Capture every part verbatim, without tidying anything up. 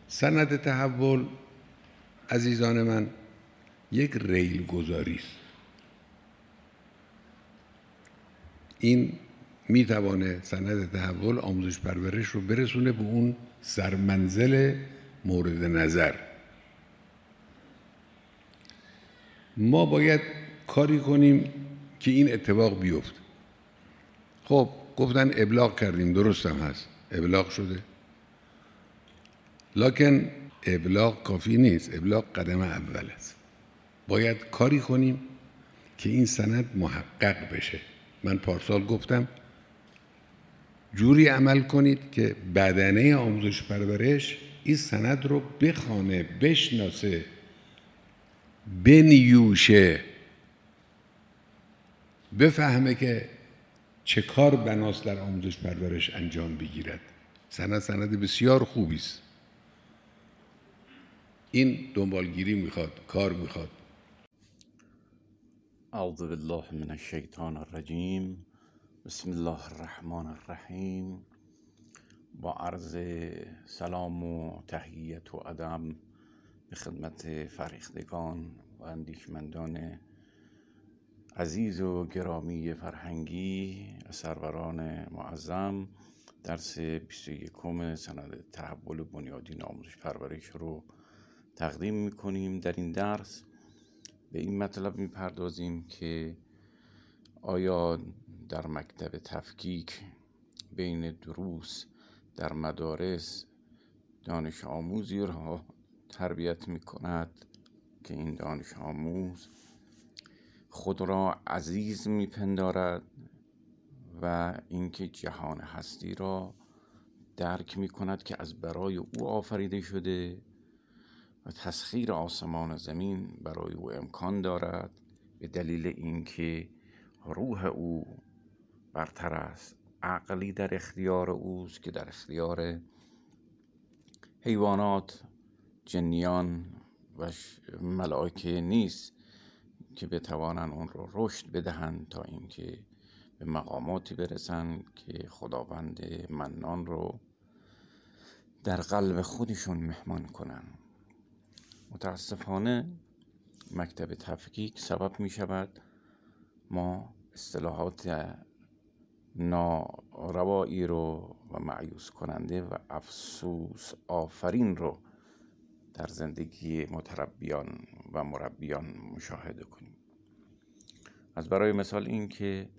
سند تحول عزیزان من یک ریل گذاری است. این میتوانه سند تحول آموزش پرورش رو برسونه به اون سرمنزل مورد نظر. ما باید کاری کنیم که این اتفاق بیفته. خب گفتن ابلاغ کردیم، درست هم هست، ابلاغ شده، لکن ابلاغ کافی نیست، ابلاغ قدم اول است. باید کاری کنیم که این سند محقق بشه. من پارسال گفتم جوری عمل کنید که بدنه آموزش پرورش این سند رو بخوانه، بشناسه، بنیوشه، بفهمه که چه کار بناست در آموزش پرورش انجام بگیرد. سند سند بسیار خوبی است. این دنبالگیری میخواد، کار میخواد. اعوذ بالله من الشیطان الرجیم. بسم الله الرحمن الرحیم. با عرض سلام و تحیت و ادب به خدمت فرهیختگان و اندیشمندان عزیز و گرامی فرهنگی، سروران معظم، درس بیست و یکم سند تحول بنیادین آموزش پرورش رو تقدیم میکنیم. در این درس به این مطلب میپردازیم که آیا در مکتب تفکیک بین دروس در مدارس دانش آموزی را تربیت میکند که این دانش آموز خود را عزیز میپندارد و اینکه جهان هستی را درک میکند که از برای او آفریده شده و تسخیر آسمان و زمین برای او امکان دارد، به دلیل اینکه روح او برتر است. عقلی در اختیار اوست که در اختیار حیوانات، جنیان و ملائکه نیست که بتوانند اون رو رشد بدهند تا اینکه به مقاماتی برسند که خداوند منان رو در قلب خودشون مهمان کنند. متاسفانه مکتب تفکیک سبب می شود ما اصطلاحات ناروایی رو و مایوس کننده و افسوس آفرین رو در زندگی متربیان و مربیان مشاهده کنیم. از برای مثال این که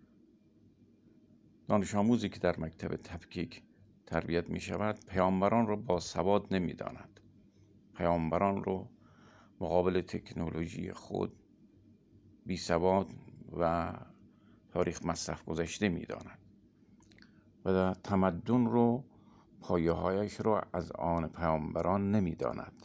دانش آموزی که در مکتب تفکیک تربیت می شود پیامبران رو با سواد نمی داند. پیامبران رو مقابل تکنولوژی خود بی سواد و تاریخ مصرف گذشته می داند و تمدن رو پایه هایش رو از آن پیامبران نمی داند.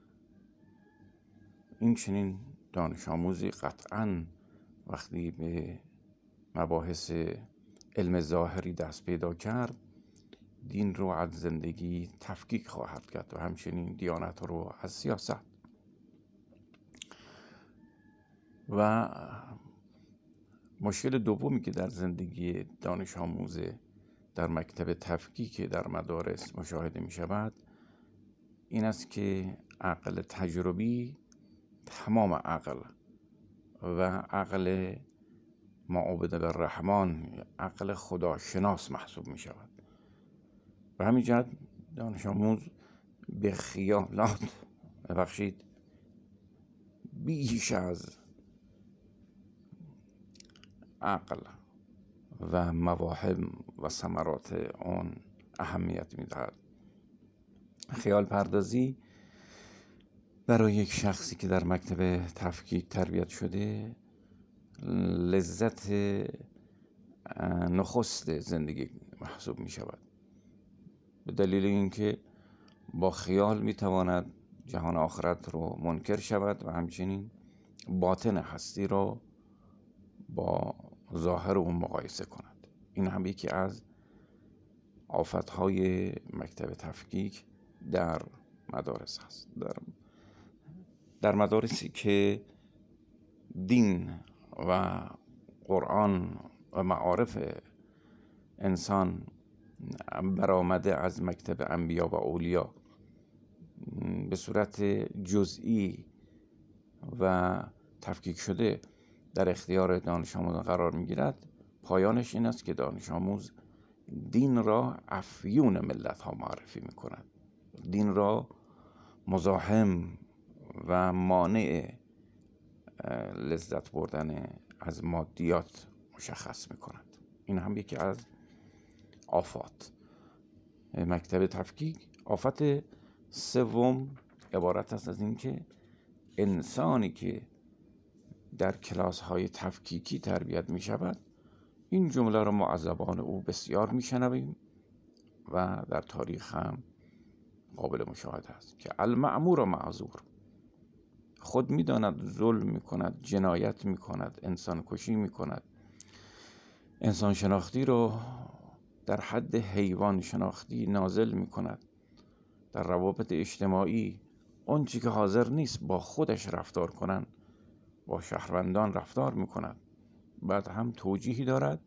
این چنین دانش آموزی قطعاً وقتی به مباحث علم ظاهری دست پیدا کرد، دین رو از زندگی تفکیک خواهد کرد و همچنین دیانت رو از سیاست. و مشکل دومی که در زندگی دانش آموز در مکتب تفکیک در مدارس مشاهده می شود این است که عقل تجربی، تمام عقل و عقل معابد الرحمن، عقل خداشناس محسوب می شود. و همین جهت دانش آموز به خیالات ببخشید بیش از عقل و مواهب و ثمرات آن اهمیت می‌دهد. خیال پردازی برای یک شخصی که در مکتب تفکیک تربیت شده لذت نخست زندگی محسوب می شود، به دلیل اینکه با خیال می تواند جهان آخرت رو منکر شود و همچنین باطن هستی رو با ظاهر اون مقایسه کند. این هم یکی از آفتهای مکتب تفکیک در مدارس هست. در, در مدارسی که دین و قرآن و معارف انسان برآمده از مکتب انبیا و اولیا به صورت جزئی و تفکیک شده در اختیار دانش آموزان قرار میگیرد، پایانش این است که دانش آموز دین را افیون ملت ها معرفی میکند، دین را مزاحم و مانع لذت بردن از مادیات مشخص میکند. این هم یکی از آفات مکتب تفکیک. آفت سوم عبارت است از این که انسانی که در کلاس های تفکیکی تربیت می شود، این جمله را ما از زبان او بسیار می شنویم و در تاریخ هم قابل مشاهده است که المأمور معذور، خود می داند ظلم می کند، جنایت می کند، انسان کشی می کند، انسان شناختی رو در حد حیوان شناختی نازل می کند، در روابط اجتماعی اون چی که حاضر نیست با خودش رفتار کنن با شهروندان رفتار می کند. بعد هم توجیهی دارد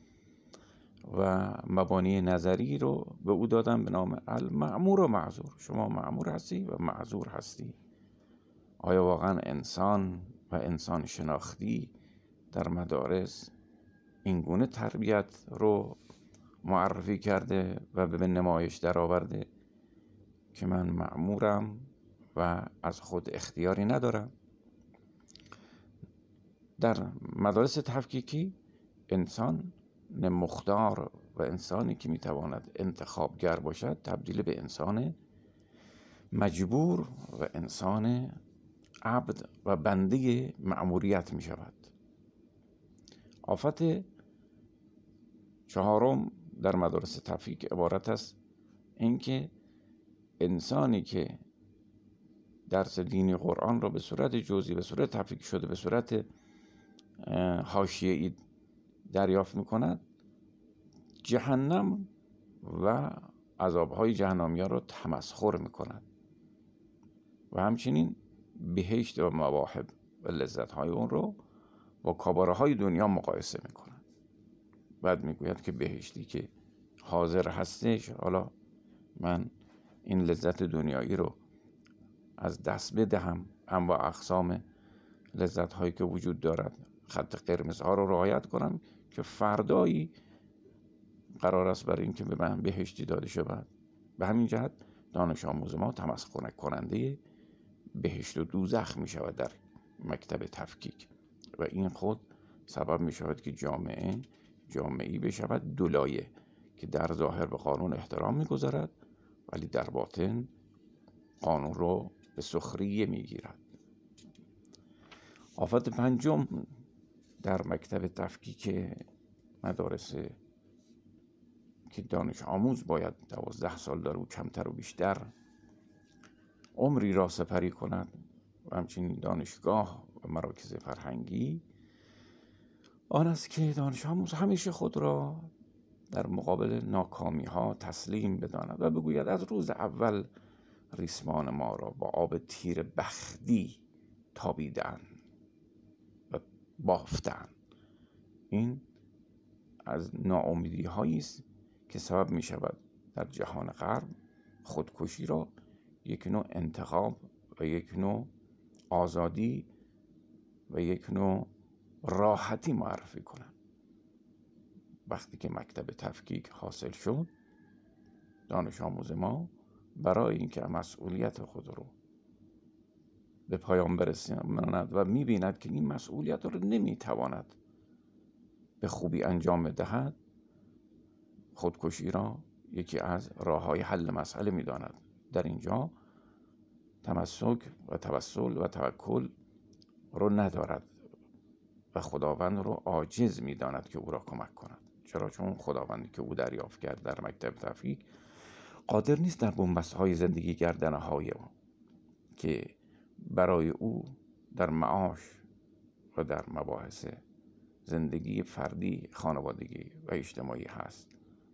و مبانی نظری رو به او دادن به نام المأمور و معذور. شما مأمور هستی و معذور هستی. آیا واقعا انسان و انسان شناختی در مدارس این گونه تربیت رو معرفی کرده و به نمایش در آورده که من مأمورم و از خود اختیاری ندارم؟ در مدارس تفکیکی انسان مختار و انسانی که میتواند انتخابگر باشد تبدیل به انسان مجبور و انسان عبد و بنده مأموریت می شود. آفت چهارم در مدارس تفکیک عبارت است اینکه انسانی که درس دینی قرآن را به صورت جزئی، به صورت تفکیک شده، به صورت حاشیه‌ای دریافت می کند، جهنم و عذابهای جهنمیان را تمسخر می کند و همچنین بهشت و مواهب و لذتهای اون رو با کاباره های دنیا مقایسه می کند. بعد می گوید که بهشتی که حاضر هستش، حالا من این لذت دنیایی رو از دست بدهم، انواع اقسام لذت هایی که وجود دارد، خط قرمز ها رو رعایت کنم که فردایی قرار است برای اینکه به من بهشتی داده شود. به همین جهت دانش آموز ما تمسخر کننده بهشت و دوزخ می شود در مکتب تفکیک و این خود سبب می شود که جامعه جامعه‌ای بشود دولایه که در ظاهر به قانون احترام می گذارد ولی در باطن قانون رو به سخریه می گیرد. آفت پنجم در مکتب تفکیک مدارس که دانش آموز باید دوازده سال داره و کمتر و بیشتر عمری را سپری کند و همچنین دانشگاه و مراکز فرهنگی، آن است که دانش آموز همیشه خود را در مقابل ناکامی ها تسلیم بداند و بگوید از روز اول ریسمان ما را با آب تیر بختی تابیدن و بافتن. این از ناامیدی هایی است که سبب می شود در جهان غرب خودکشی را یک نوع انتخاب و یک نوع آزادی و یک نوع راحتی معرفی کنند. وقتی که مکتب تفکیک حاصل شد، دانش آموز ما برای اینکه مسئولیت خود رو به پایان برساند و می‌بیند که این مسئولیت رو نمی‌تواند به خوبی انجام دهد، خودکشی را یکی از راه‌های حل مسئله می‌داند. در اینجا تمسک و توسل و توکل رو ندارد و خداوند رو عاجز می‌داند که او را کمک کند. چرا؟ چون خداوندی که او دریافت کرد در مکتب تفکیک قادر نیست در بنبست‌های زندگی گردنه‌های ما که برای او در معاش و در مباحث زندگی فردی، خانوادگی و اجتماعی هست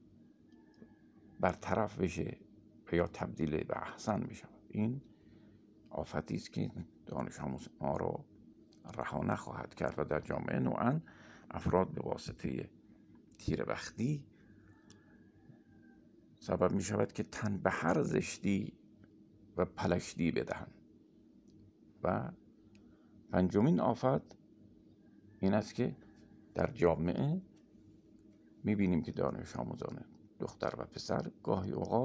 برطرف بشه و یا تبدیل به احسن بشه. این آفتی است که دانش آموز ما رو رها نخواهد کرد و در جامعه نوعاً افراد به واسطه تیر بختی سبب می شود که تن به هر زشتی و پلشتی بدهند. و پنجمین آفت این است که در جامعه میبینیم که دانش آموزان دختر و پسر گاهی اوقات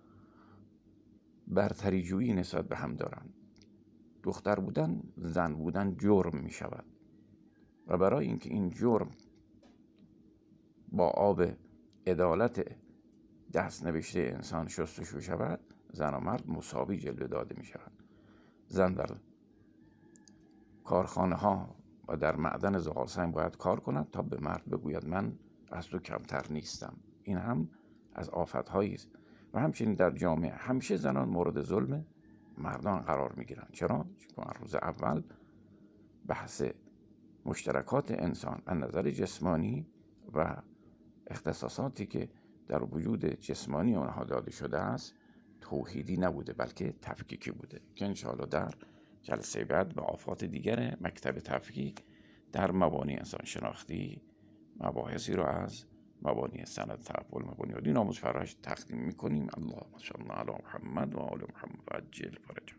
برتری جویی نسبت به هم دارند. دختر بودن، زن بودن جرم می شود و برای اینکه این جرم با آب عدالت دست نوشته انسان شستشو شود، زن و مرد مساوی جلوه داده می شود. زن در کارخانه ها و در معدن زغال سنگ باید کار کند تا به مرد بگوید من از تو کمتر نیستم. این هم از آفت‌هایی است. و همچنین در جامعه همیشه زنان مورد ظلم مردان قرار میگیرند. چرا؟ چون روز اول بحث مشترکات انسان از نظر جسمانی و اختصاصاتی که در وجود جسمانی آنها داده شده است توحیدی نبوده، بلکه تفکیکی بوده، که انشاءالله در جلسه بعد به آفات دیگر مکتب تفکیک در مبانی انسان شناختی مباحثی رو از مبانی سند تحول بنیادین آموز فرهنگ تقدیم میکنیم. اللهم صل علی محمد و آل محمد عجل فرجهم.